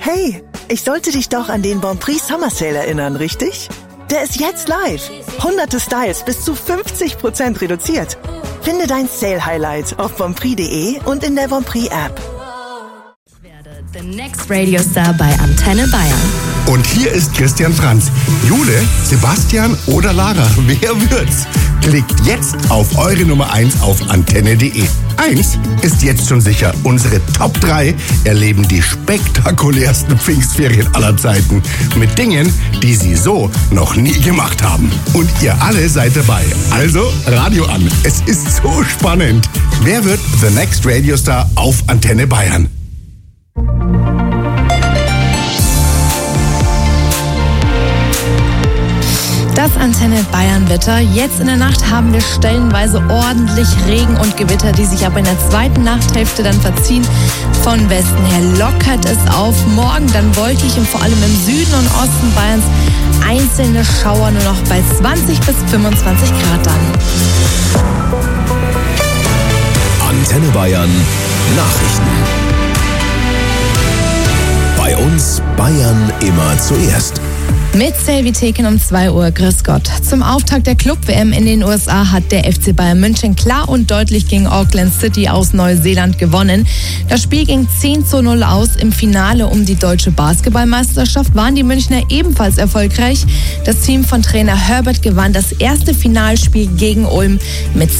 Hey, ich sollte dich doch an den Bonprix Summer Sale erinnern, richtig? Der ist jetzt live. Hunderte Styles bis zu 50% reduziert. Finde dein Sale-Highlight auf bonprix.de und in der Bonprix-App. The Next Radio Star bei Antenne Bayern. Und hier ist Christian Franz. Jule, Sebastian oder Lara, wer wird's? Klickt jetzt auf eure Nummer 1 auf antenne.de. 1 ist jetzt schon sicher. Unsere Top 3 erleben die spektakulärsten Pfingstferien aller Zeiten. Mit Dingen, die sie so noch nie gemacht haben. Und ihr alle seid dabei. Also Radio an. Es ist so spannend. Wer wird The Next Radio Star auf Antenne Bayern? Das Antenne Bayern Wetter. Jetzt in der Nacht haben wir stellenweise ordentlich Regen und Gewitter, die sich aber in der zweiten Nachthälfte dann verziehen. Von Westen her lockert es auf. Morgen dann wolkig und vor allem im Süden und Osten Bayerns einzelne Schauer nur noch bei 20 bis 25 Grad dann. Antenne Bayern Nachrichten. Bei uns Bayern immer zuerst. Mit Selvi Teken um 2 Uhr. Grüß Gott. Zum Auftakt der Club-WM in den USA hat der FC Bayern München klar und deutlich gegen Auckland City aus Neuseeland gewonnen. Das Spiel ging 10:0 aus. Im Finale um die deutsche Basketballmeisterschaft waren die Münchner ebenfalls erfolgreich. Das Team von Trainer Herbert gewann das erste Finalspiel gegen Ulm mit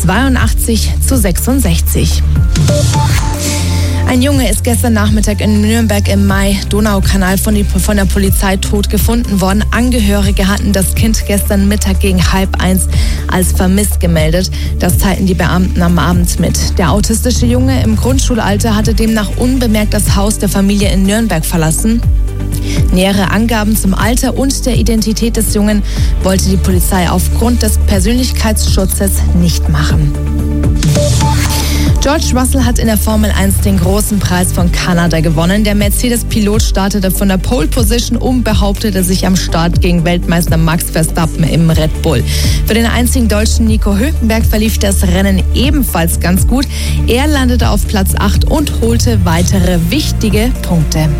82:66. Ein Junge ist gestern Nachmittag in Nürnberg im Main-Donau-Kanal von der Polizei tot gefunden worden. Angehörige hatten das Kind gestern Mittag gegen 12:30 als vermisst gemeldet. Das teilten die Beamten am Abend mit. Der autistische Junge im Grundschulalter hatte demnach unbemerkt das Haus der Familie in Nürnberg verlassen. Nähere Angaben zum Alter und der Identität des Jungen wollte die Polizei aufgrund des Persönlichkeitsschutzes nicht machen. George Russell hat in der Formel 1 den großen Preis von Kanada gewonnen. Der Mercedes-Pilot startete von der Pole Position und behauptete sich am Start gegen Weltmeister Max Verstappen im Red Bull. Für den einzigen Deutschen Nico Hülkenberg verlief das Rennen ebenfalls ganz gut. Er landete auf Platz 8 und holte weitere wichtige Punkte.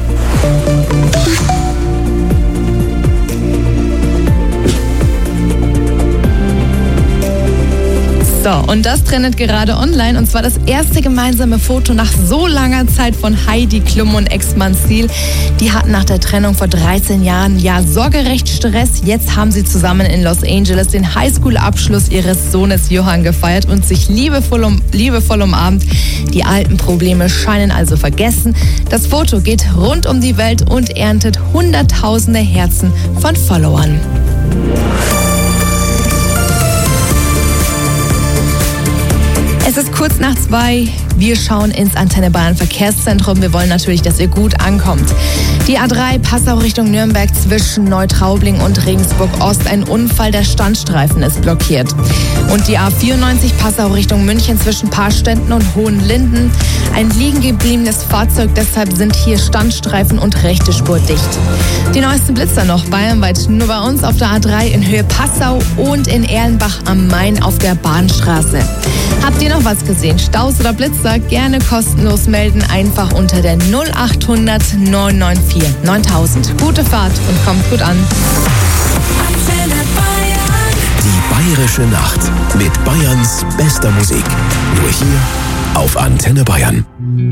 So, und das trendet gerade online, und zwar das erste gemeinsame Foto nach so langer Zeit von Heidi Klum und Ex-Mann Seal. Die hatten nach der Trennung vor 13 Jahren ja sorgerecht Stress. Jetzt haben sie zusammen in Los Angeles den Highschool-Abschluss ihres Sohnes Johann gefeiert und sich liebevoll umarmt. Die alten Probleme scheinen also vergessen. Das Foto geht rund um die Welt und erntet hunderttausende Herzen von Followern. Es ist kurz nach 2. Wir schauen ins Antenne Bayern Verkehrszentrum. Wir wollen natürlich, dass ihr gut ankommt. Die A3 Passau Richtung Nürnberg zwischen Neutraubling und Regensburg Ost. Ein Unfall, der Standstreifen ist blockiert. Und die A94 Passau Richtung München zwischen Paarständen und Hohenlinden. Ein liegen gebliebenes Fahrzeug, deshalb sind hier Standstreifen und rechte Spur dicht. Die neuesten Blitzer noch bayernweit nur bei uns auf der A3 in Höhe Passau und in Erlenbach am Main auf der Bahnstraße. Habt ihr noch was gesehen? Staus oder Blitzer? Gerne kostenlos melden, einfach unter der 0800 994 9000. Gute Fahrt und kommt gut an. Die bayerische Nacht mit Bayerns bester Musik. Nur hier auf Antenne Bayern.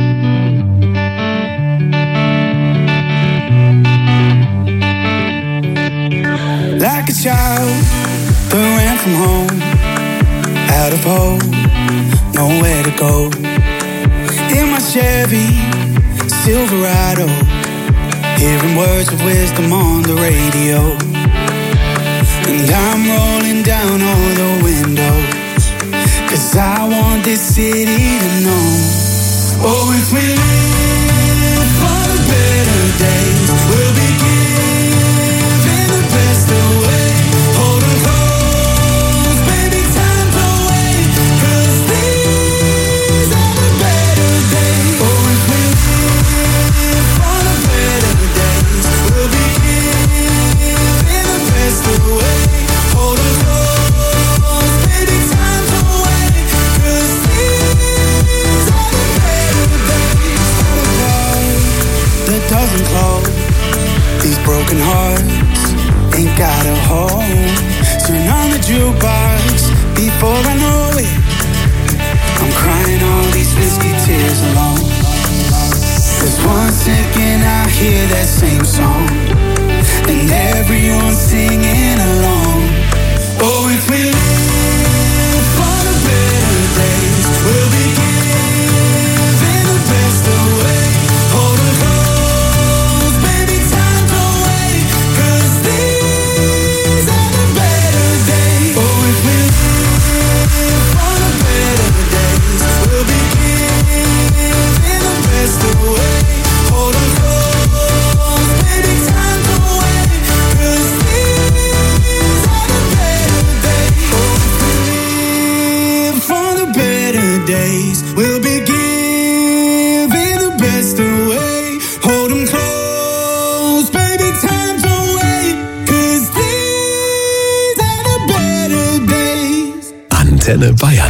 Like a child who ran from home, out of hope, nowhere to go. In my Chevy Silverado, hearing words of wisdom on the radio. And I'm rolling down all the windows, 'cause I want this city to know. Oh, if we live for the better days, we'll be giving the best away. Hold on close, baby, time to wait, 'cause these are the better days. Oh, if we live for the better days, we'll be giving the best away. Hold on close, baby, time to wait, 'cause these are the better days. broken hearts ain't got a home. Turn on the jukebox before I know it. I'm crying all these whiskey tears alone. 'Cause once again I hear that same song, and everyone's singing along. Oh, if we live for the better days, we'll be giving the best away. Hold 'em close, baby, time don't wait, 'cause these are the better days. Oh, if we live for the better days, we'll be giving the best away. Hold 'em close, baby, time don't wait, 'cause these are the better days. Oh, if we live for the better days, we'll be giving the best away. Hold 'em close, baby, time don't wait, 'cause these are the better days. Antenne Bayern.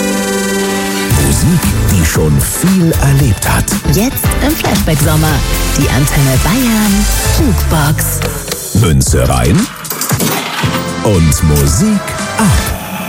schon viel erlebt hat. Jetzt im Flashback-Sommer. Die Antenne Bayern Jukebox. Münze rein und Musik ab.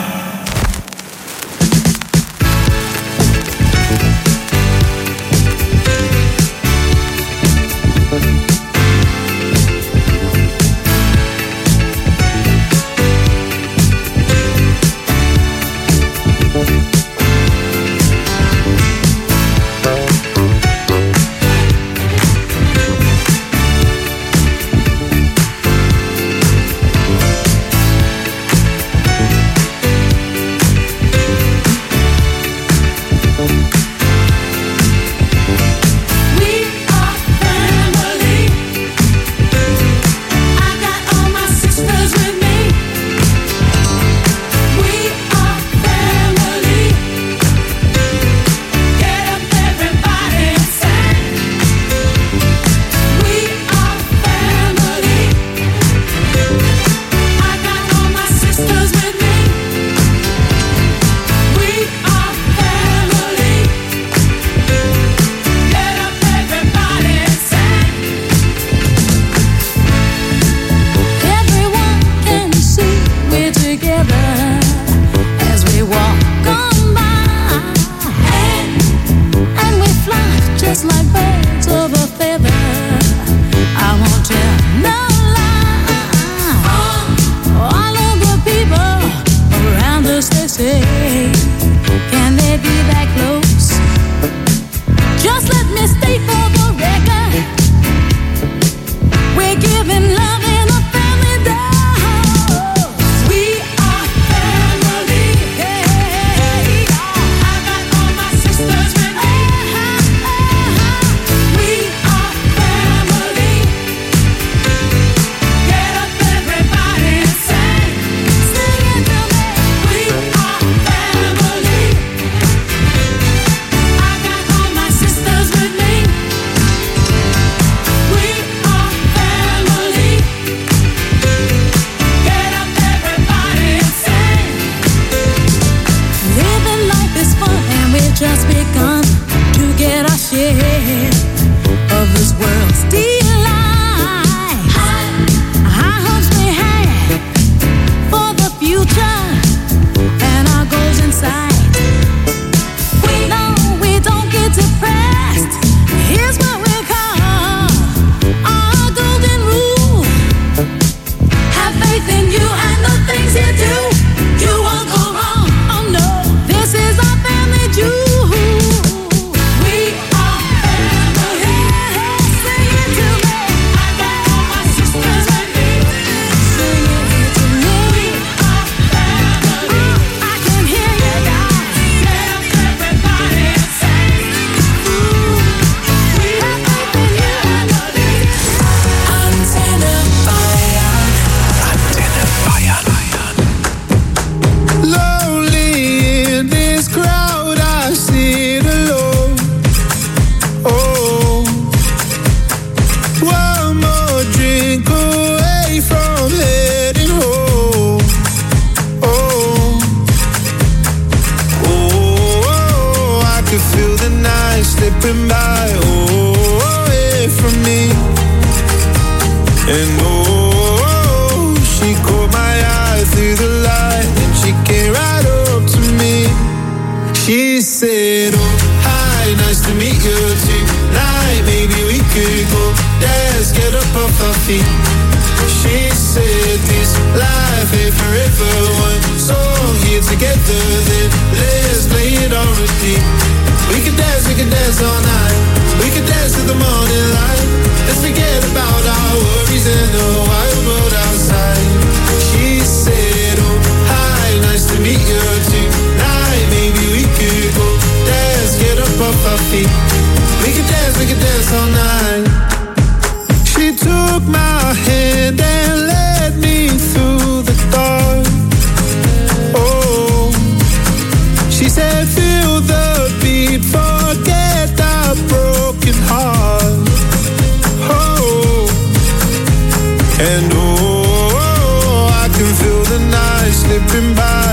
Slipping by,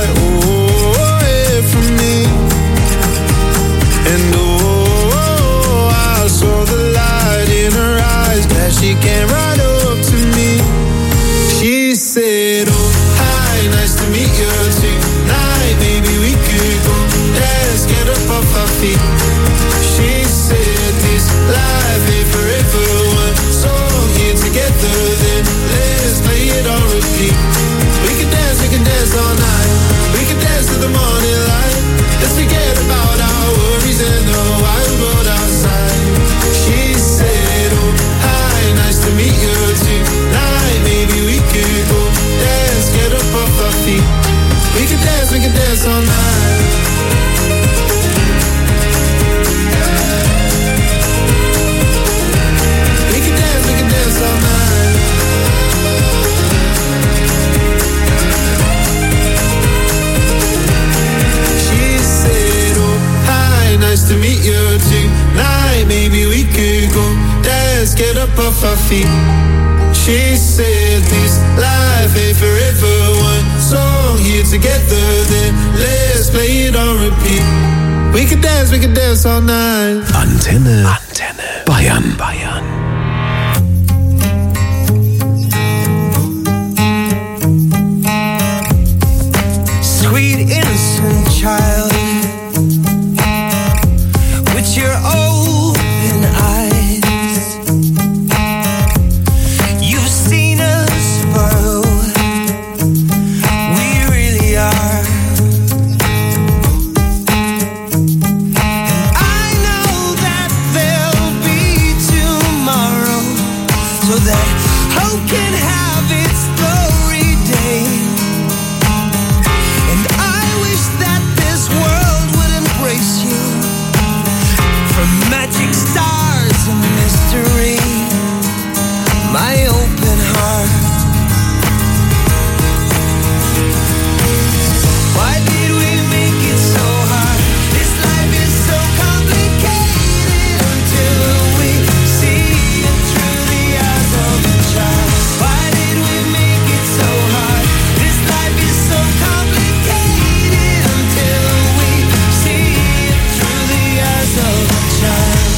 away from me. And I saw the light in her eyes. let's get up off our feet. She said this life ain't forever. One song here together, then let's play it on repeat. We could dance all night. Antenne Bayern. Sweet innocent child, with your open eyes, you've seen us grow. We really are. And I know that there'll be tomorrow, so that hope can have its glory day. And I wish that this world would embrace you, from magic stars and mystery, my open heart. Why did we make it so hard? This life is so complicated until we see it through the eyes of a child. Why did we make it so hard? This life is so complicated until we see it through the eyes of a child.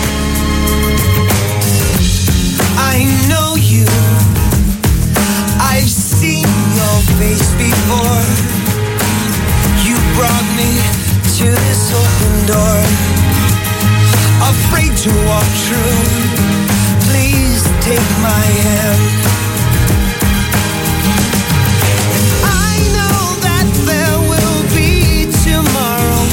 I know you, I've seen your face before. You brought me to this open door, afraid to walk through. Please take my hand. And I know that there will be tomorrow.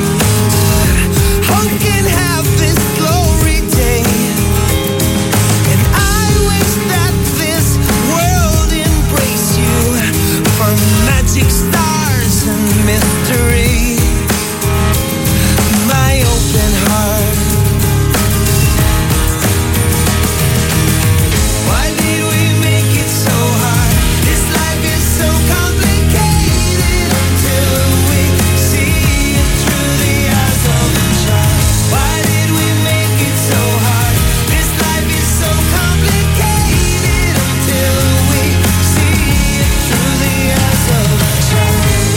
Hope can have this glory day. And I wish that this world embrace you, for magic stars and mystery, my open heart. Why did we make it so hard? This life is so complicated until we see it through the eyes of a child. Why did we make it so hard? This life is so complicated until we see it through the eyes of a child.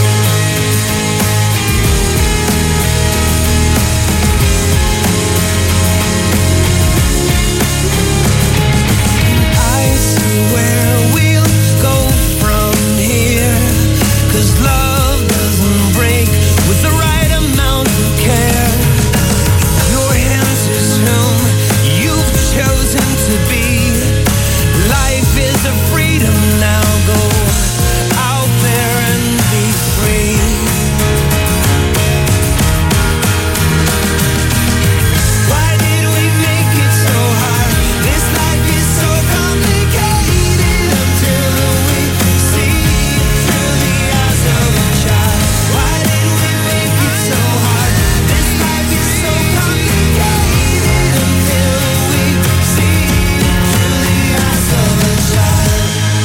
I see where we'll go from here, 'cause love doesn't break with the right amount of care. Your hands is whom you've chosen to be. Life is a freedom now. Go out there and be free. Why did we make it so hard? This life is so complicated until we see it through the eyes of a child. Why did we make it so hard? This life is so complicated until we see it through the eyes of a child.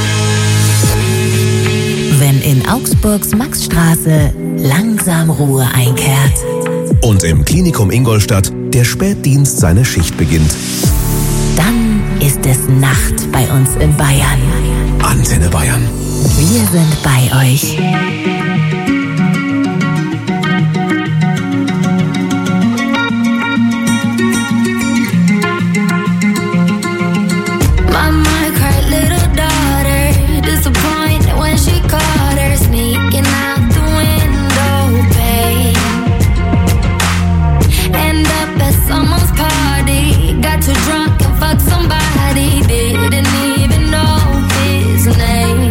Wenn in Augsburgs Maxstraße langsam Ruhe einkehrt. Und im Klinikum Ingolstadt der Spätdienst seine Schicht beginnt. Dann ist es Nacht bei uns in Bayern. Antenne Bayern. Wir sind bei euch. Mama cried, little daughter, disappointed when she caught her sneaking out the window pane. End up at someone's party, got too drunk and fucked somebody, didn't even know his name.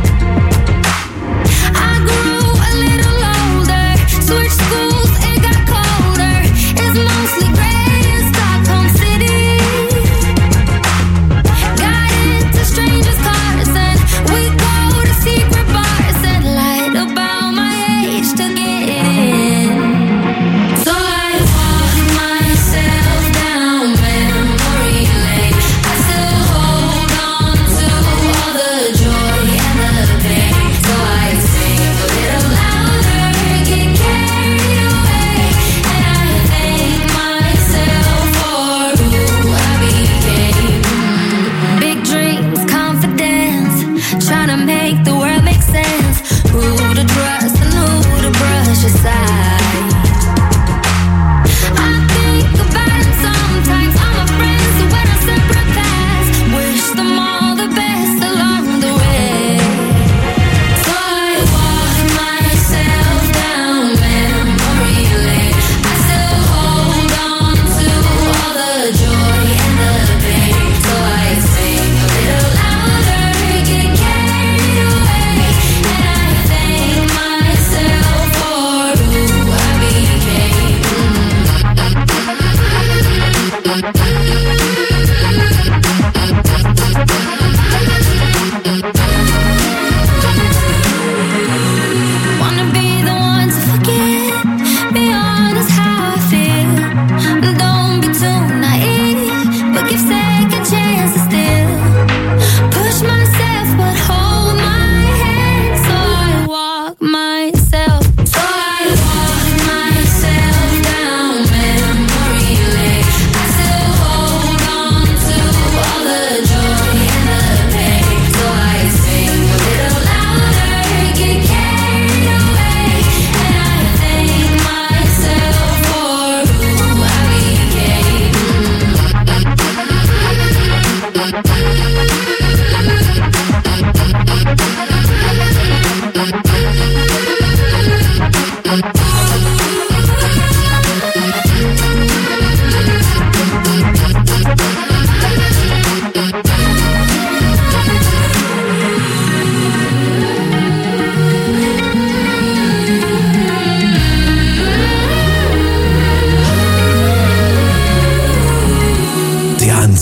I grew a little older, switched schools, it got colder. It's mostly gray in Stockholm City. Got into strangers' cars and we go to secret bars and lied about my age to get in. So I walk myself down memory lane. I still hold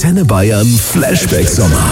Antenne Bayern Flashback Sommer.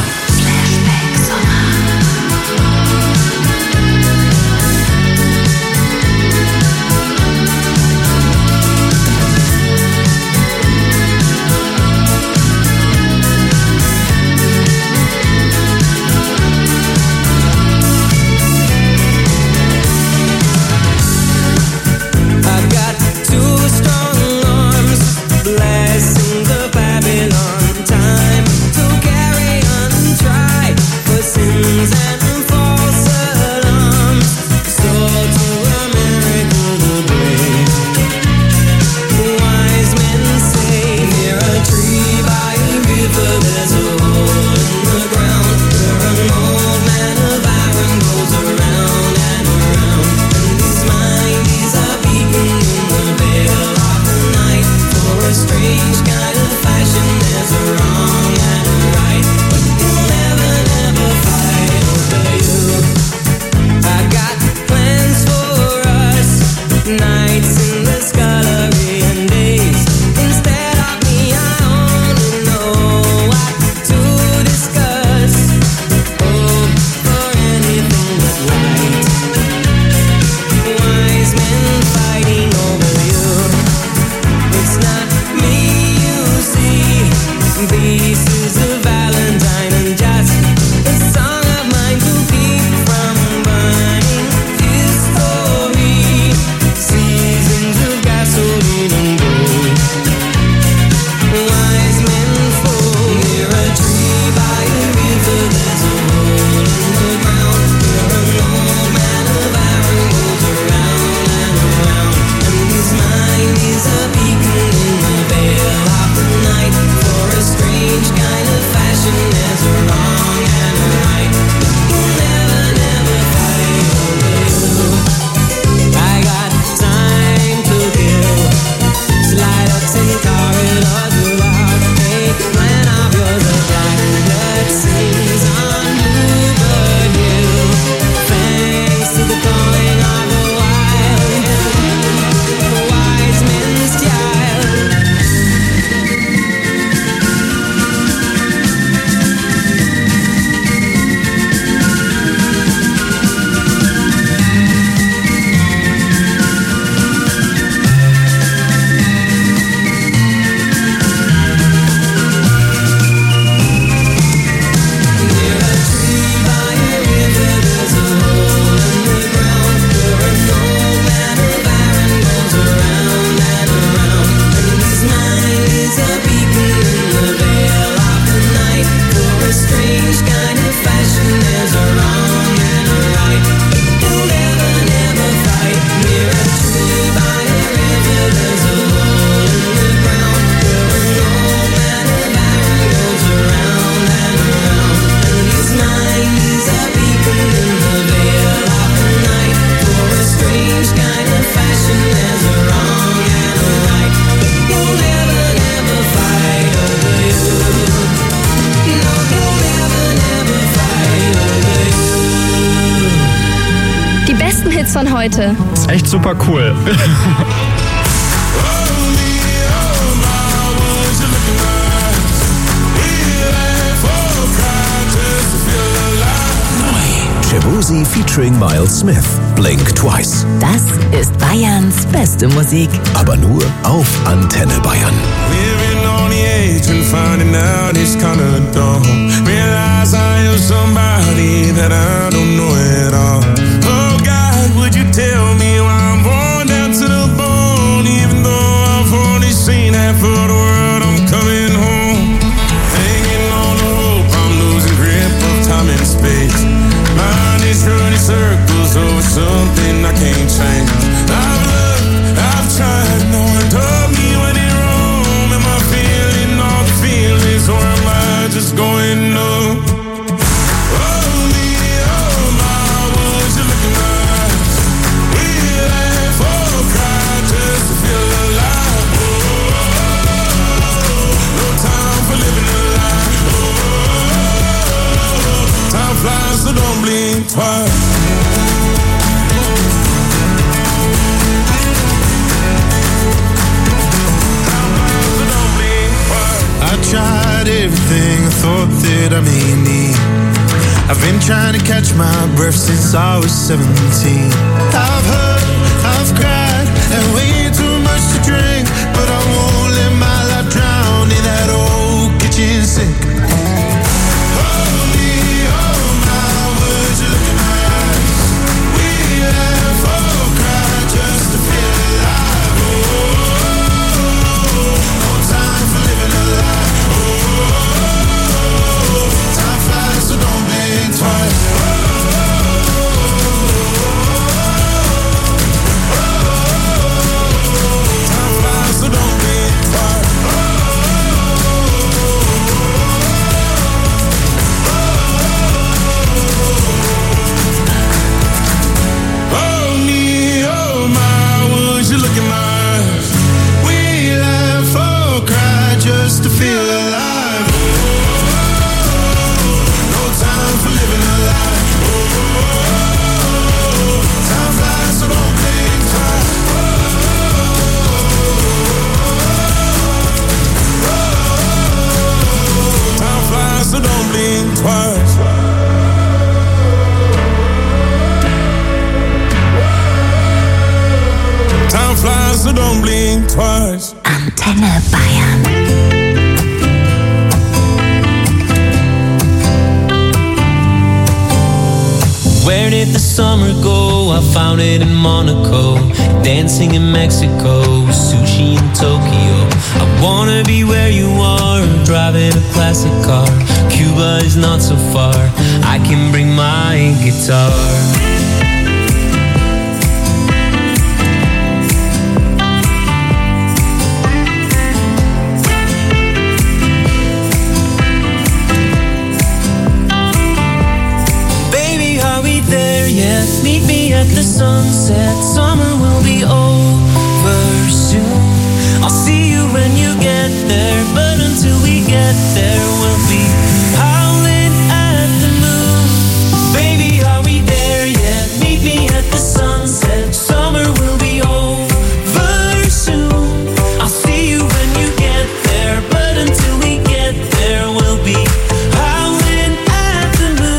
Von heute. Ist echt super cool. Shaboozey featuring Miles Smith, Blink Twice. Das ist Bayerns beste Musik. Aber nur auf Antenne Bayern. Living on the edge and finding out it's kinda dumb. Realize I am somebody that I don't know at all. Oh God, would you tell me why I'm born down to the bone? Even though I've only seen half of the world, I'm coming home. Hanging on the rope, I'm losing grip of time and space. Mind is running circles over something I can't change. I've looked, I've tried, no one told me when it wrong. Am I feeling all the feelings, or am I just going numb? So don't blink twice. I tried everything thought that I may need. I've been trying to catch my breath since I was 17. I've heard, I've cried, and way too much to drink, but I won't let my life drown in that old kitchen sink. Hold me, hold my words, you look in my eyes. We laugh or cry just to feel alive. No time for living a lie. Time flies, so don't blink twice. Time flies, so don't blink twice. Hold me, hold my words, you look in my eyes. We laugh or cry just to feel alive. No time for living a lie. Time flies, so don't think twice. Time flies, so don't blink twice. Time flies, so don't blink twice. Antenne Bayern. Where did the summer go? I found it in Monaco, dancing in Mexico, sushi in Tokyo. I wanna be where you are, driving a classic car. Cuba is not so far, I can bring my guitar. Meet me at the sunset. Summer will be over soon. I'll see you when you get there, but until we get there, we'll be howling at the moon. Baby, are we there yet? Meet me at the sunset. Summer will be over soon. I'll see you when you get there, but until we get there, we'll be howling at the moon.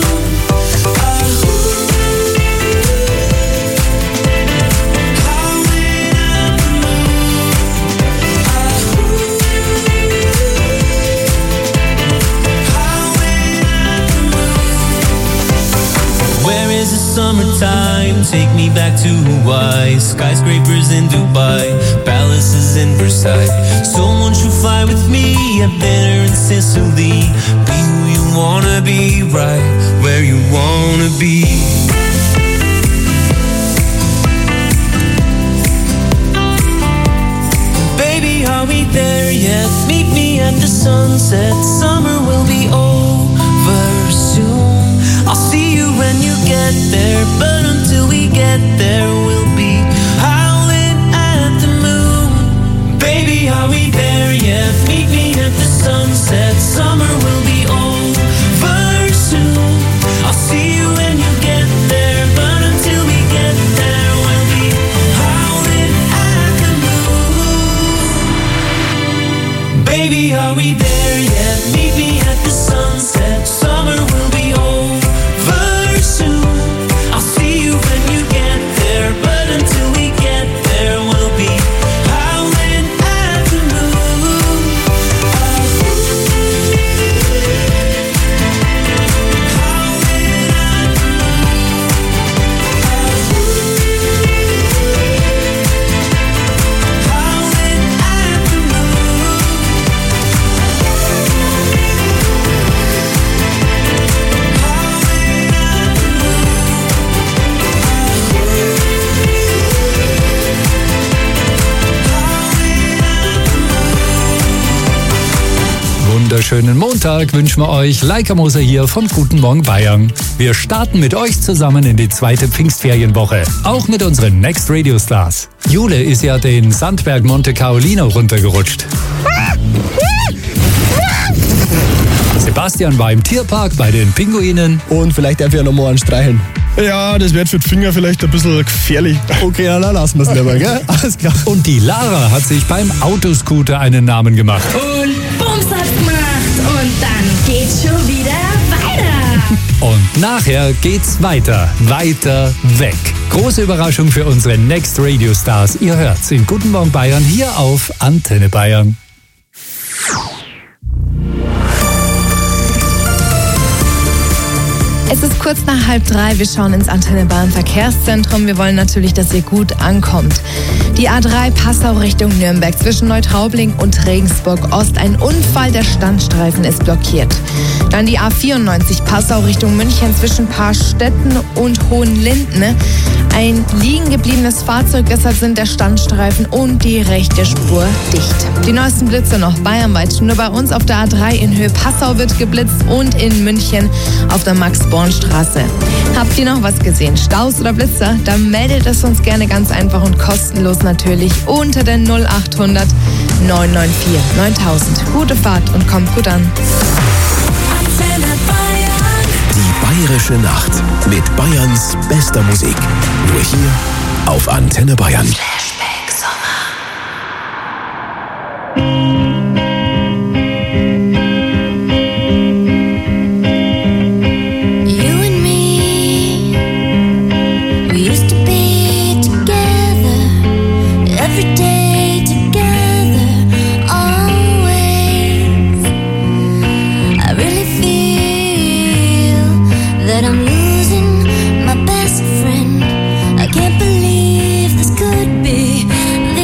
Summertime, take me back to Hawaii. Skyscrapers in Dubai, palaces in Versailles. So won't you fly with me, have dinner in Sicily. Be who you wanna be, right where you wanna be. Baby, are we there yet? Meet me at the sunset. Summer will be over soon. I'll see you when you get there, but until we get there, we'll be howling at the moon. Baby, are we there yet? Meet me at the sunset. Summer will be over soon. I'll see you when you get there, but until we get there, we'll be howling at the moon. Baby, are we there yet? Meet me at the sunset. Summer will be over soon. I'll see you when you get there, but until we get there, we'll be howling at the moon. Howling at the Wunderschönen Montag wünschen wir euch. Leica Moser hier von Guten Morgen Bayern. Wir starten mit euch zusammen in die zweite Pfingstferienwoche. Auch mit unseren Next Radio Stars. Jule ist ja den Sandberg Monte Carolino runtergerutscht. Sebastian war im Tierpark bei den Pinguinen. Und vielleicht darf ich ja noch mal einen streicheln. Ja, das wird für die Finger vielleicht ein bisschen gefährlich. Okay, dann lassen wir es lieber, gell? Alles klar. Und die Lara hat sich beim Autoscooter einen Namen gemacht. Und Bums hat's gemacht. Und dann Nachher geht's weiter weg. Große Überraschung für unsere Next Radio Stars. Ihr hört's in Guten Morgen Bayern hier auf Antenne Bayern. Es ist kurz nach 2:30. Wir schauen ins Antenne Bayern Verkehrszentrum. Wir wollen natürlich, dass ihr gut ankommt. Die A3 Passau Richtung Nürnberg zwischen Neutraubling und Regensburg Ost. Ein Unfall, der Standstreifen ist blockiert. Dann die A94 Passau Richtung München zwischen Paarstetten und Hohenlinden. Ein liegen gebliebenes Fahrzeug, deshalb sind der Standstreifen und die rechte Spur dicht. Die neuesten Blitze noch bayernweit. Nur bei uns auf der A3 in Höhe Passau wird geblitzt und in München auf der Max-Born-Straße. Habt ihr noch was gesehen? Staus oder Blitzer? Dann meldet es uns gerne ganz einfach und kostenlos natürlich unter der 0800 994 9000. Gute Fahrt und kommt gut an. Die Bayerische Nacht mit Bayerns bester Musik. Nur hier auf Antenne Bayern. Flashback Sommer. You and me, we used to be together every day together, always. I really feel that I'm losing my best friend. I can't believe this could be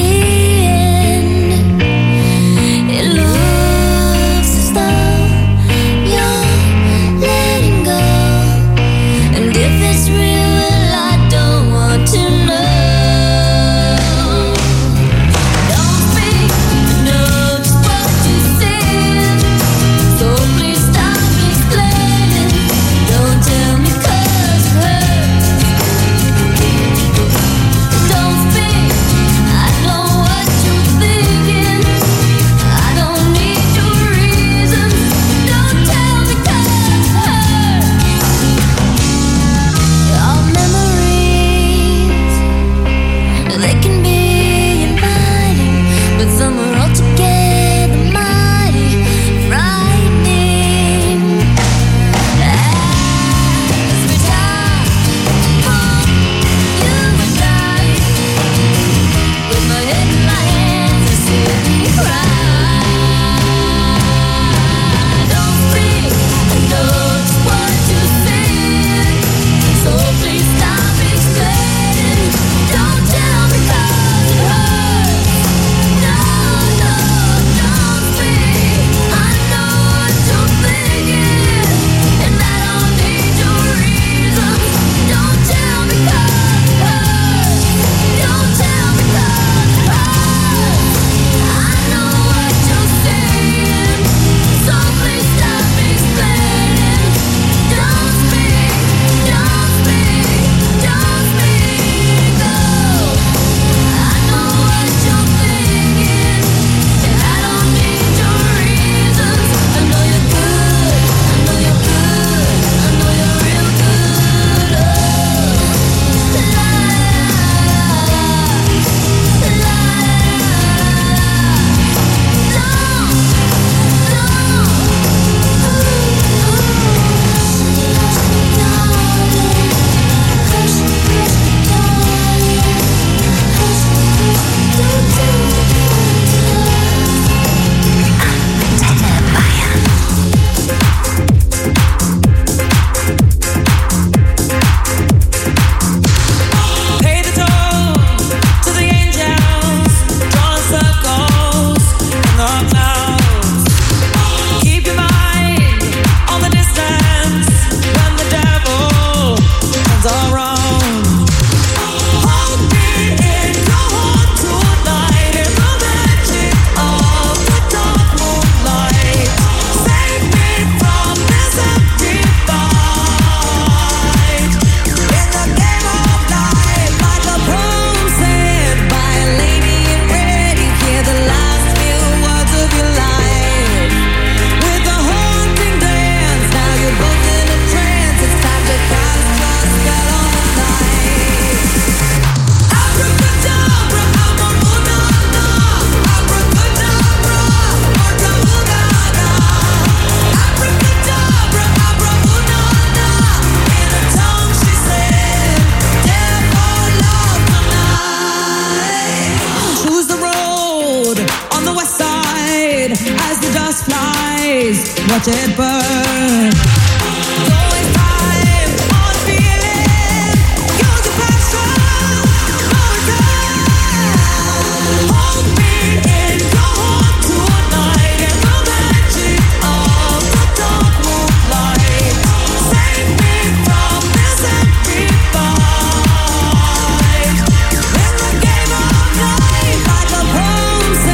blaze, watch it burn.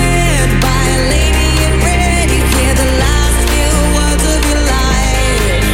By a lady in red, you hear the last few words of your life.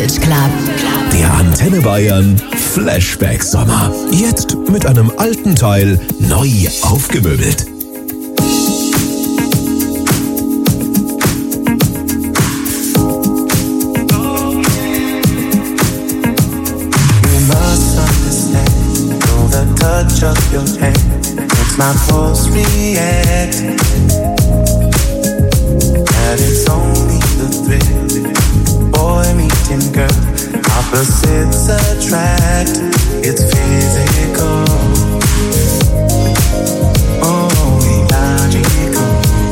Vintage Club. Der Antenne Bayern Flashback Sommer. Jetzt mit einem alten Teil neu aufgemöbelt. Touch of your hand makes my pulse react, and it's only the thrill, boy meeting girl, opposites attract, it's physical, oh illogical,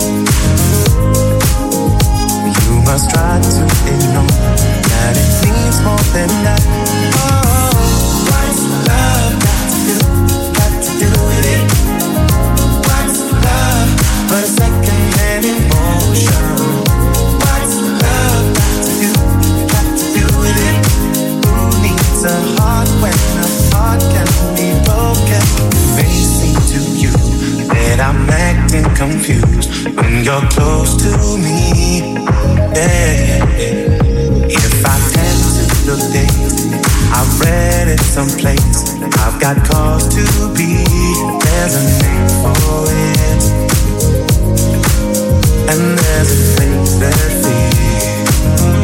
you must try to ignore that it means more than that, oh, what's love got to do with it? What's love but a second-hand emotion? What's love got to do with it? Who needs a heart when a heart can be broken? Facing to you that I'm acting confused when you're close to me. Yeah. If I tend to look things, I've read it someplace. I've got cause to be. There's a name for it, and there's a place that feels.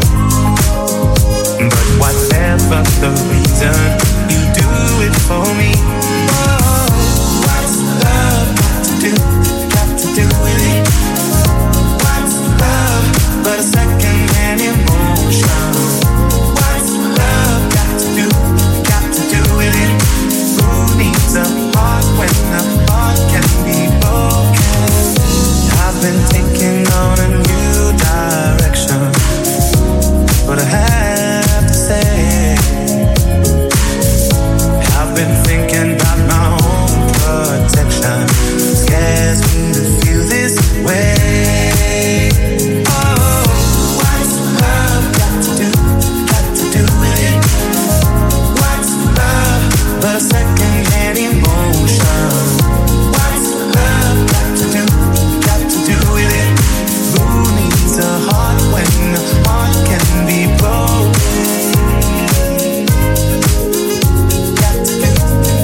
But whatever the reason, you do it for me. Oh, what's love got to do with it? What's love but a second-hand emotion? What's love got to do with it? Who needs a heart when a heart can be broken? I've been taking on a new direction, but I have to say, I've been thinking about my own protection. Scares me to feel this way. Oh, what's love got to do with it? What's love but a second-hand emotion? What's love got to do with it? Who needs a heart when a heart can be broken? Got to do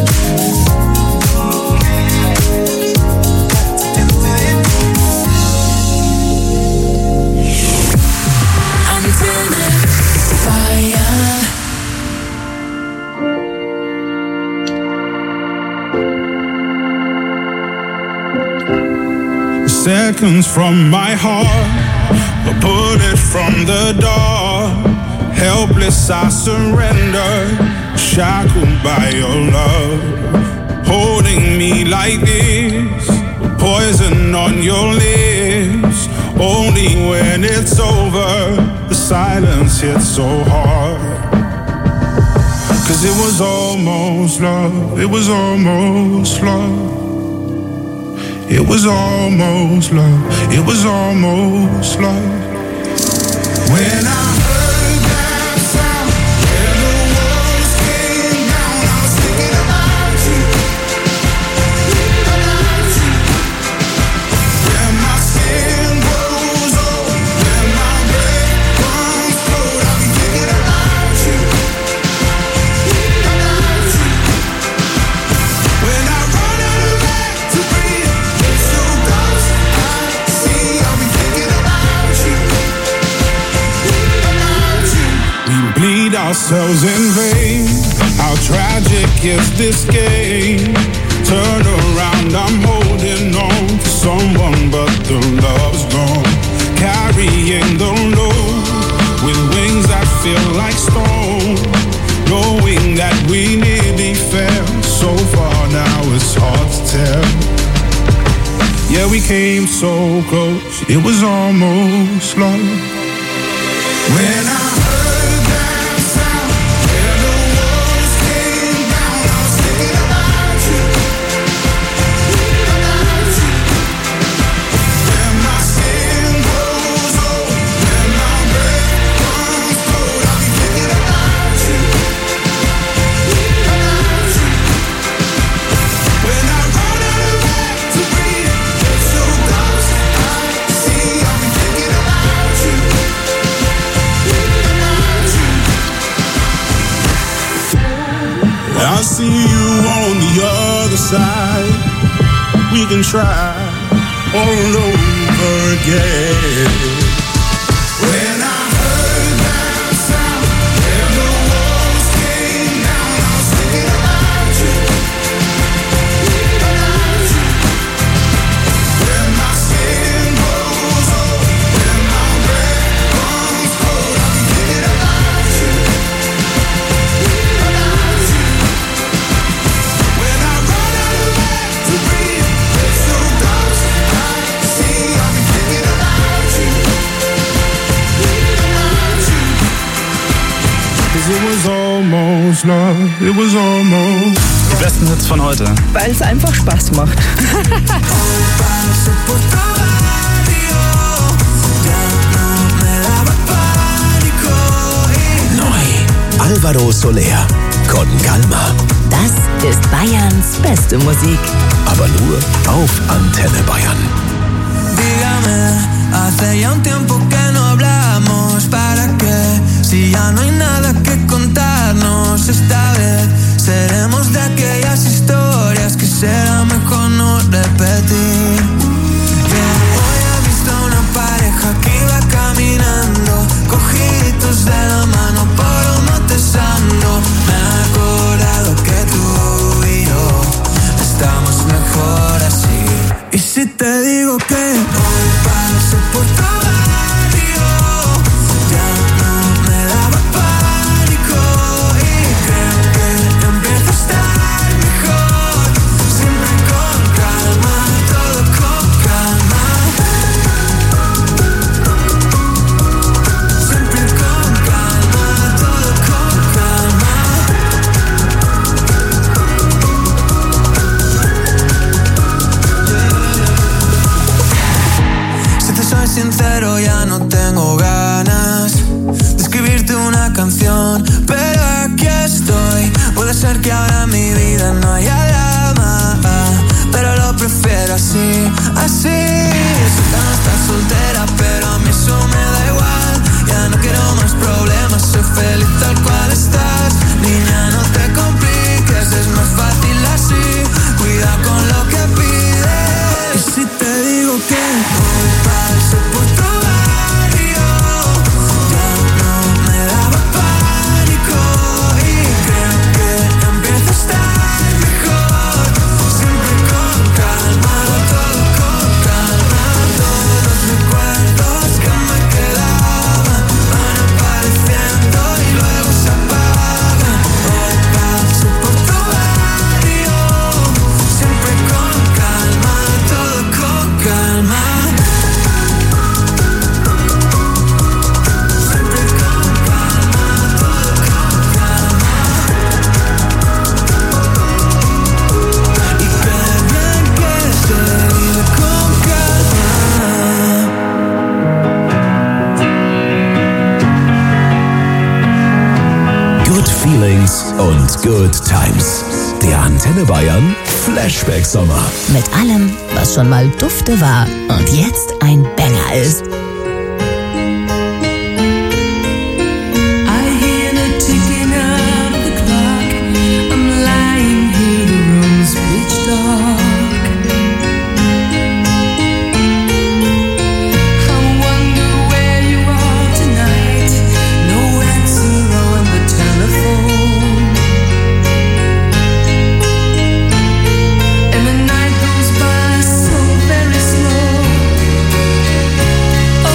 with it. Antenne Bayern. Seconds from my heart, a bullet from the dark. Helpless I surrender, shackled by your love. Holding me like this, poison on your lips. Only when it's over, the silence hits so hard. 'Cause it was almost love, it was almost love. It was almost love, it was almost love. When I heard that sound, when the walls came down, I was thinking about you, about you. When my skin grows old, when my breath runs cold, I'll be thinking about you, about you. When I run out of air to breathe, bleed ourselves in vain. How tragic is this game? Turn around, I'm holding on to someone, but the love's gone. Carrying the load with wings that feel like stone. Knowing that we nearly fell so far, now it's hard to tell. Yeah, we came so close, it was almost love. When I heard that sound, when the walls came down, I was thinking about you, about you. When my skin grows old, when my breath runs cold, I'll be thinking about you, about you. When I run out of air to breathe, it's so close, I see, I'll be thinking about you. decide we can try all over again. When I heard that sound, when the walls came down, I was thinking about you, When my skin grows old, when my breath comes cold, I'll be thinking about you, When I run out of air to breathe, it's so dark, I see, I'll be thinking about you. 'Cause it was almost love, it was almost. Die besten Hits von heute. Weil es einfach Spaß macht. Neu. Alvaro Soler, Con Calma. Das ist Bayerns beste Musik. Aber nur auf Antenne Bayern. Dígame, hace ya un tiempo que no hablamos. ¿Para qué? Si ya no hay nada que contarnos. Esta vez seremos de aquellas historias que será mejor no repetir. Hoy he visto una pareja que iba caminando, cogiditos de la mano por un matesando. Me he acordado que tú y yo estamos mejor así. Y si te digo que hoy paso por tu barrio, ya no me daba pánico y creo que empieza a estar mejor. Siempre con calma, todo con calma. Siempre con calma, todo con calma. Si te soy sincero, ya no tengo ganas de escribirte una canción, pero aquí estoy. Puede ser que ahora en mi vida no haya drama, pero lo prefiero así, así. Sé que no estás soltera, pero a mí eso me da igual. Ya no quiero más problemas, soy feliz tal cual estás. Niña, no te compliques, es más fácil así. Cuida con lo que pides. Y si te digo que hoy paso por tu barrio, ya no me daba pánico y creo que empieza a estar mejor. Siempre con calma, todo con calma. Todos los recuerdos que me quedaban van apareciendo y luego se apagan. Hoy paso por tu barrio, siempre con calma, todo con calma. Siempre con calma, todo con calma. Y qué bien que se vive con calma. Good Feelings und Good Times. Der Antenne Bayern Flashback Sommer. Mit allem, was schon mal dufte war und jetzt ein Banger ist. I hear the ticking of the clock. I'm lying here, the room's pitch dark. I wonder where you are tonight. No answer on the telephone. And the night goes by so very slow.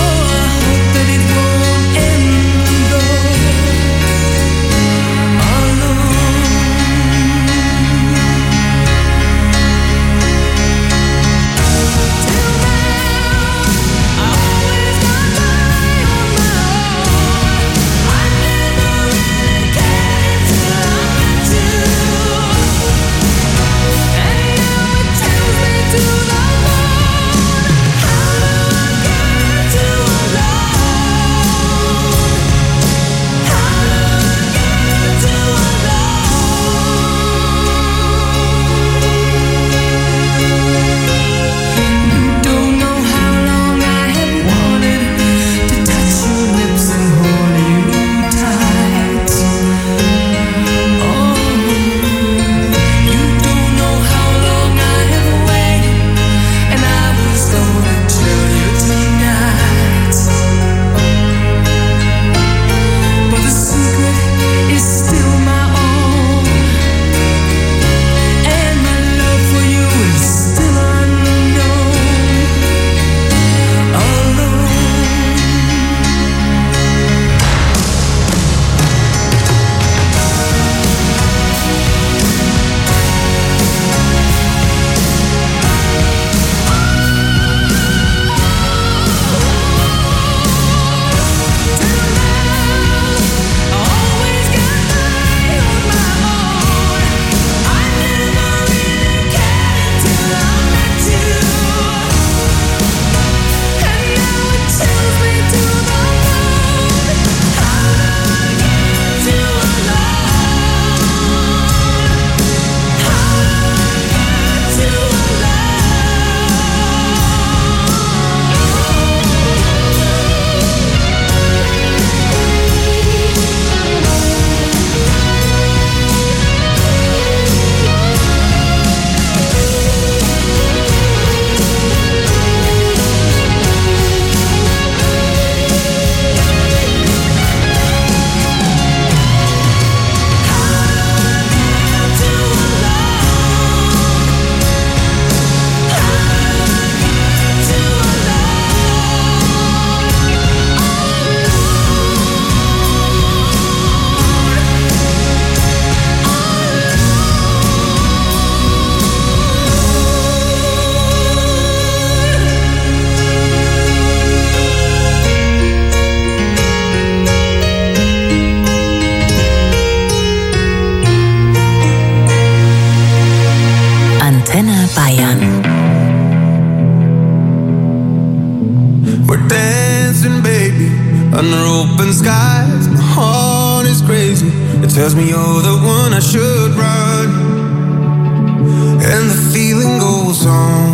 Antenne Bayern. We're dancing, baby, under open skies. My heart is crazy. It tells me you're the one I should run. And the feeling goes on.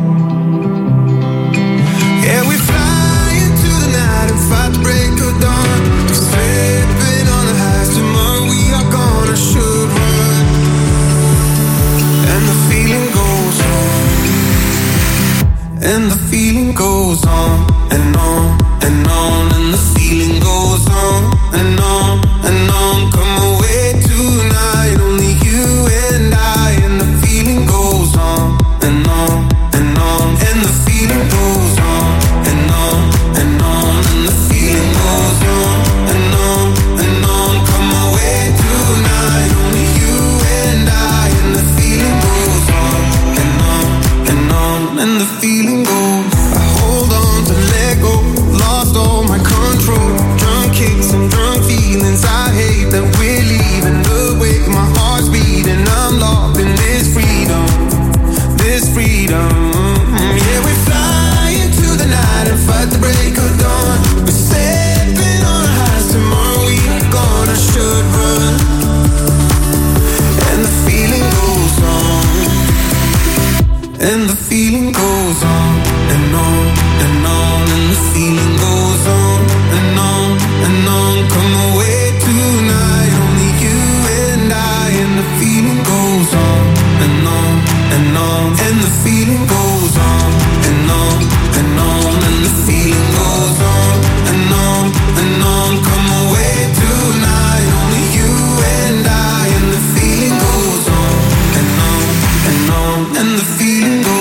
Yeah, we fly into the night and fight the break of dawn. We're slipping on the highs. Tomorrow we are gonna should run. And the feeling goes on. And the feeling goes on and on and on. And the feeling goes on and on and on. Come away tonight, only you and I. And the feeling goes on and on and on. And the feeling goes on and on and on. And the feeling goes on and on and on. Come away tonight, only you and I. And the feeling goes on and on and on. And the feeling goes. I hold on to let go. Lost all my control. Drunk kicks and drunk feelings. I hate that we're leaving the way my heart's beating. I'm locked in this freedom. This freedom. Yeah, we fly into the night and fight the break of dawn. We're stepping on highs. Tomorrow we are gonna should run. And the feeling goes on. And the feeling goes on and on and on. And the feeling goes on and on and on. Come away tonight, only you and I. And the feeling goes on and on and on. And the feeling goes on and on and on. And the feeling goes on and on and on. Come away tonight, only you and I. And the feeling goes on and on and on. And the feeling goes.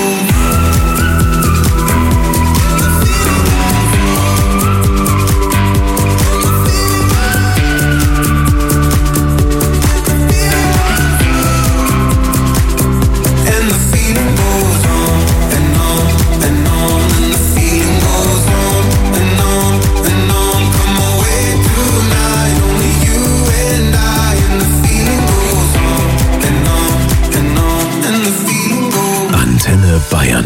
Antenne Bayern.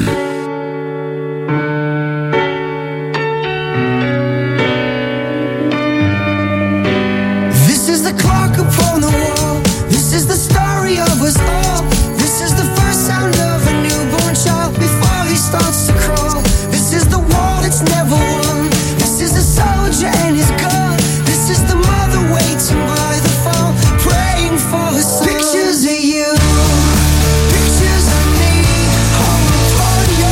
This is the clock upon the wall. This is the story of us all. This is the first sound of a newborn child before he starts to crawl. This is the war that's never won. This is the soldier and his gun. This is the mother waiting by the phone, praying for her son. Pictures of you, pictures of me, all upon your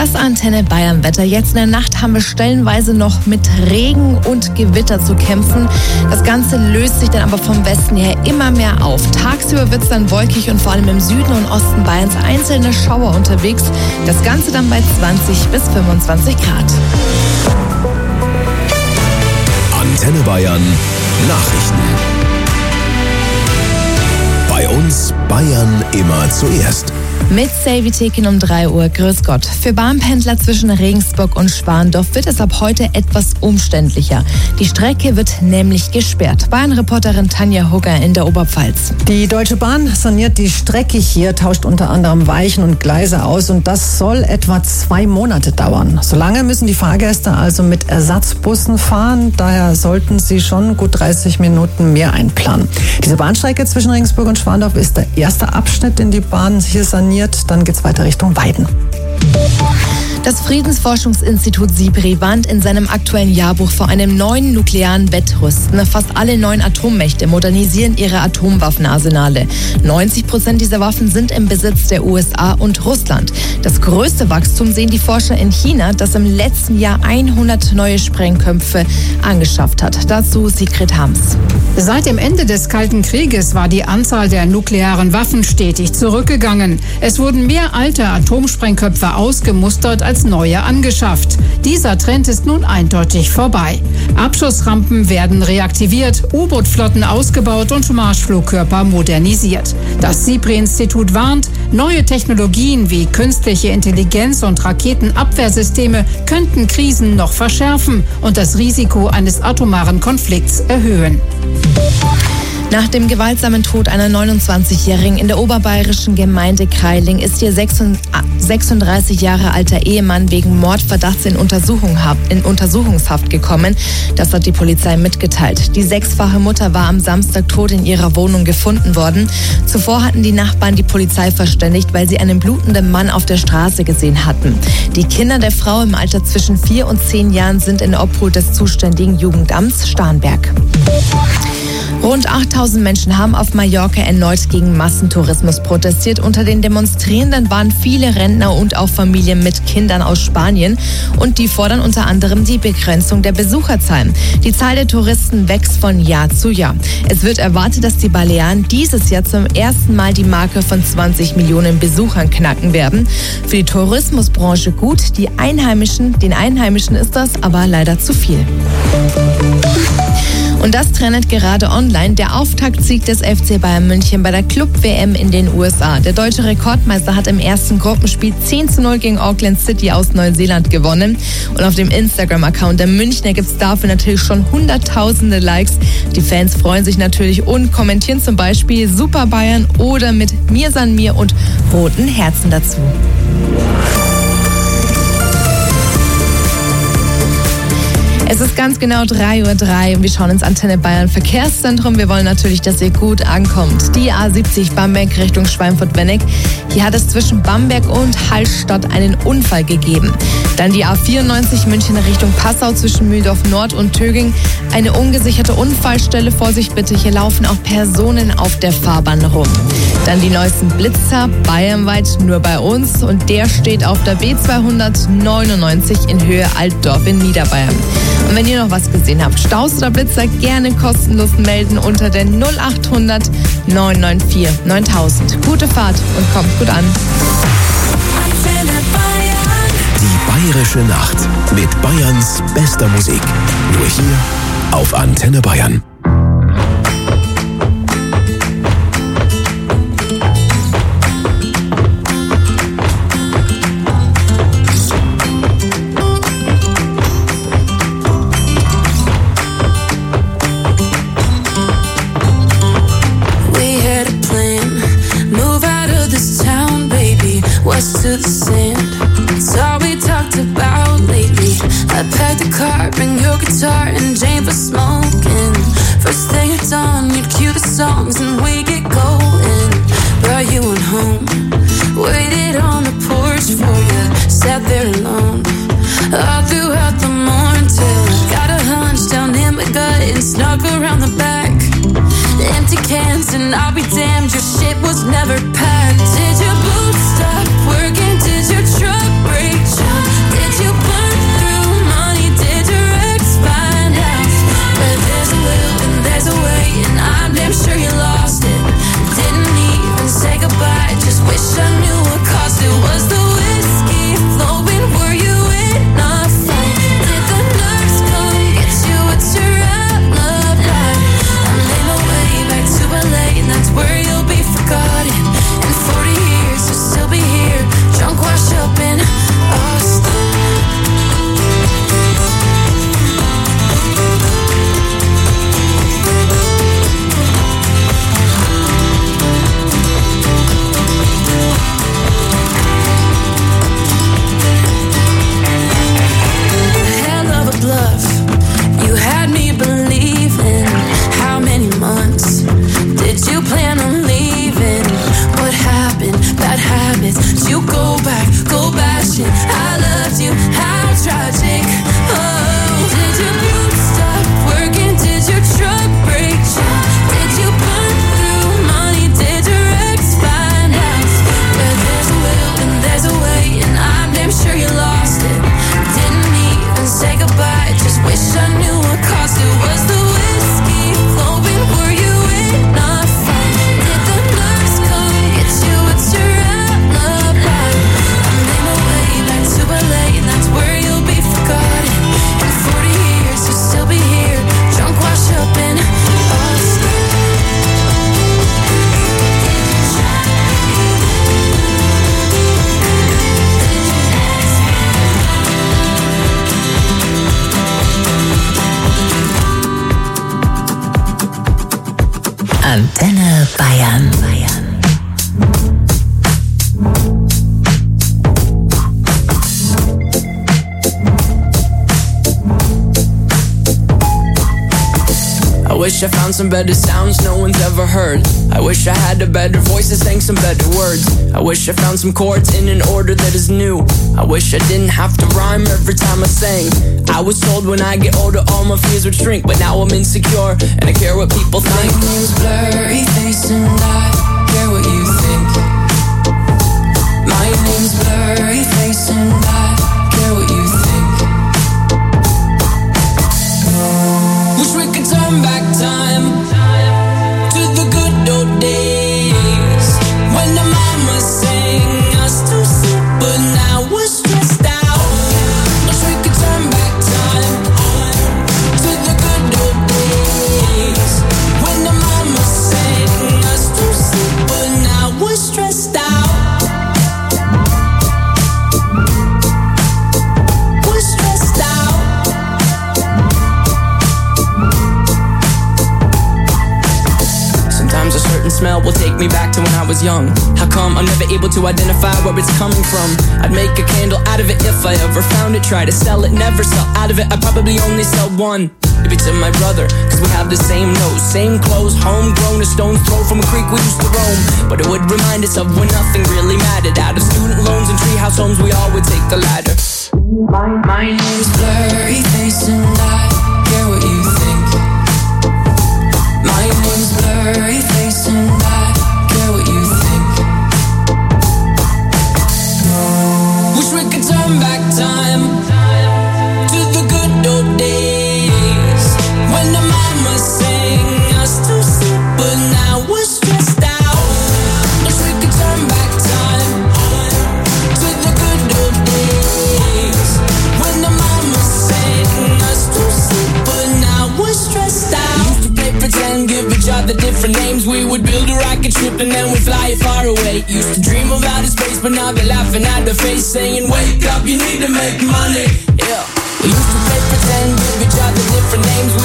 Das Antenne Bayern Wetter. Jetzt in der Nacht haben wir stellenweise noch mit Regen und Gewitter zu kämpfen. Das Ganze löst sich dann aber vom Westen her immer mehr auf. Tagsüber wird es dann wolkig und vor allem im Süden und Osten Bayerns einzelne Schauer unterwegs. Das Ganze dann bei 20 bis 25 Grad. Antenne Bayern Nachrichten. Bei uns Bayern immer zuerst. Mit Savvy Tekin um 3 Uhr. Grüß Gott. Für Bahnpendler zwischen Regensburg und Schwandorf wird es ab heute etwas umständlicher. Die Strecke wird nämlich gesperrt. Bayern-Reporterin Tanja Hugger in der Oberpfalz. Die Deutsche Bahn saniert die Strecke hier, tauscht unter anderem Weichen und Gleise aus und das soll etwa 2 Monate dauern. Solange müssen die Fahrgäste also mit Ersatzbussen fahren. Daher sollten sie schon gut 30 Minuten mehr einplanen. Diese Bahnstrecke zwischen Regensburg und Schwandorf ist der erste Abschnitt, den die Bahn hier saniert. Dann geht es weiter Richtung Weiden. Das Friedensforschungsinstitut SIPRI warnt in seinem aktuellen Jahrbuch vor einem neuen nuklearen Wettrüsten. Fast alle 9 Atommächte modernisieren ihre Atomwaffenarsenale. 90% dieser Waffen sind im Besitz der USA und Russland. Das größte Wachstum sehen die Forscher in China, das im letzten Jahr 100 neue Sprengköpfe angeschafft hat. Dazu Sigrid Harms. Seit dem Ende des Kalten Krieges war die Anzahl der nuklearen Waffen stetig zurückgegangen. Es wurden mehr alte Atomsprengköpfe ausgemustert als neue angeschafft. Dieser Trend ist nun eindeutig vorbei. Abschussrampen werden reaktiviert, U-Boot-Flotten ausgebaut und Marschflugkörper modernisiert. Das SIPRI-Institut warnt, neue Technologien wie künstliche Intelligenz und Raketenabwehrsysteme könnten Krisen noch verschärfen und das Risiko eines atomaren Konflikts erhöhen. Nach dem gewaltsamen Tod einer 29-Jährigen in der oberbayerischen Gemeinde Kreiling ist ihr 36 Jahre alter Ehemann wegen Mordverdachts in Untersuchungshaft gekommen. Das hat die Polizei mitgeteilt. Die 6-fache Mutter war am Samstag tot in ihrer Wohnung gefunden worden. Zuvor hatten die Nachbarn die Polizei verständigt, weil sie einen blutenden Mann auf der Straße gesehen hatten. Die Kinder der Frau im Alter zwischen 4 und 10 Jahren sind in Obhut des zuständigen Jugendamts Starnberg. Rund 8000 Menschen haben auf Mallorca erneut gegen Massentourismus protestiert. Unter den Demonstrierenden waren viele Rentner und auch Familien mit Kindern aus Spanien. Und die fordern unter anderem die Begrenzung der Besucherzahlen. Die Zahl der Touristen wächst von Jahr zu Jahr. Es wird erwartet, dass die Balearen dieses Jahr zum ersten Mal die Marke von 20 Millionen Besuchern knacken werden. Für die Tourismusbranche gut, den Einheimischen ist das aber leider zu viel. Und das trendet gerade online der Auftaktsieg des FC Bayern München bei der Club-WM in den USA. Der deutsche Rekordmeister hat im ersten Gruppenspiel 10:0 gegen Auckland City aus Neuseeland gewonnen. Und auf dem Instagram-Account der Münchner gibt es dafür natürlich schon hunderttausende Likes. Die Fans freuen sich natürlich und kommentieren zum Beispiel Super Bayern oder mit Mir san mir und roten Herzen dazu. Es ist ganz genau 3:03 Uhr und wir schauen ins Antenne Bayern Verkehrszentrum. Wir wollen natürlich, dass ihr gut ankommt. Die A70 Bamberg Richtung Schweinfurt-Wennig. Hier hat es zwischen Bamberg und Hallstatt einen Unfall gegeben. Dann die A94 München Richtung Passau zwischen Mühldorf Nord und Töging. Eine ungesicherte Unfallstelle. Vorsicht bitte, hier laufen auch Personen auf der Fahrbahn rum. Dann die neuesten Blitzer, bayernweit nur bei uns. Und der steht auf der B299 in Höhe Altdorf in Niederbayern. Und wenn ihr noch was gesehen habt, Staus oder Blitzer, gerne kostenlos melden unter der 0800 994 9000. Gute Fahrt und kommt gut an. Die Bayerische Nacht mit Bayerns bester Musik. Nur hier auf Antenne Bayern. West to the sand, it's all we talked about lately. I packed a car, bring your guitar and Jane for smoking. First thing at dawn, you'd cue the songs and we get going. Brought you on home, waited on the porch for you, sat there alone all throughout the morning till I got a hunch down in my gut and snuck around the back. Empty cans and I'll be damned, your shit was never packed. Did your boots stop working? Did your truck break down? honest. You go back, shit. I loved you, how tragic. Oh, did your boots stop working? Did your truck break down? Did you burn through money? Did your ex find out? Yeah, there's a will and there's a way, and I'm damn sure you lost it. Didn't even say goodbye, just wish I knew what cost it. Was the whiskey flowing? Were you in a fight? Did the nurse come get you? It's your alibi. I made my way back to LA, and that's where you'll be forgotten. In 40 years, you'll still be here, drunk, washed up in Austin. Antenne Bayern. I wish I found some better sounds no one's ever heard. I wish I had a better voice that sang some better words. I wish I found some chords in an order that is new. I wish I didn't have to rhyme every time I sang. I was told when I get older all my fears would shrink, but now I'm insecure and I care what people think. My name's Blurry Face and I care what you think. My name's Blurry Face and I care what you think. Wish we could turn back time to the good old days when the mama sang us to sleep, but now we're stressed out. Wish we could turn back time to the good old days when the mama sang us to sleep, but now we're stressed out. We're stressed out. Sometimes a certain smell will take me back to when I was young. How come I'm never able to identify where it's coming from? I'd make a candle out of it if I ever found it. Try to sell it, never sell out of it. I'd probably only sell one. Maybe to my brother, cause we have the same nose, same clothes, homegrown, a stone's throw from a creek we used to roam. But it would remind us of when nothing really mattered. Out of student loans and treehouse homes, we all would take the ladder. My name's Blurry Face and I care what you think. My name's Blurry Face and I care what you think. Wish we could turn back time to the good old days when the mama sang us to sleep, but now we're stressed out. Wish we could turn back time to the good old days when the mama sang us to sleep, but now we're stressed out. Used to play pretend, give each other different names. We would build a rocket ship and then we'd fly it far away. Used to dream of outer space, but now they're laughing at the face, saying, wake up, you need to make money. Yeah. We used to play pretend, give each other different names.